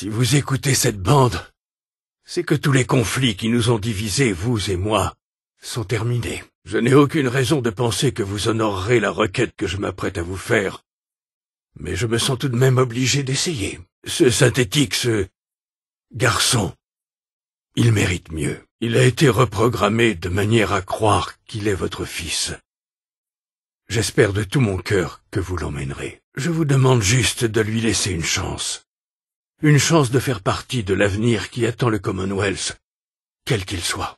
Si vous écoutez cette bande, c'est que tous les conflits qui nous ont divisés, vous et moi, sont terminés. Je n'ai aucune raison de penser que vous honorerez la requête que je m'apprête à vous faire. Mais je me sens tout de même obligé d'essayer. Ce synthétique, ce garçon, il mérite mieux. Il a été reprogrammé de manière à croire qu'il est votre fils. J'espère de tout mon cœur que vous l'emmènerez. Je vous demande juste de lui laisser une chance. Une chance de faire partie de l'avenir qui attend le Commonwealth, quel qu'il soit.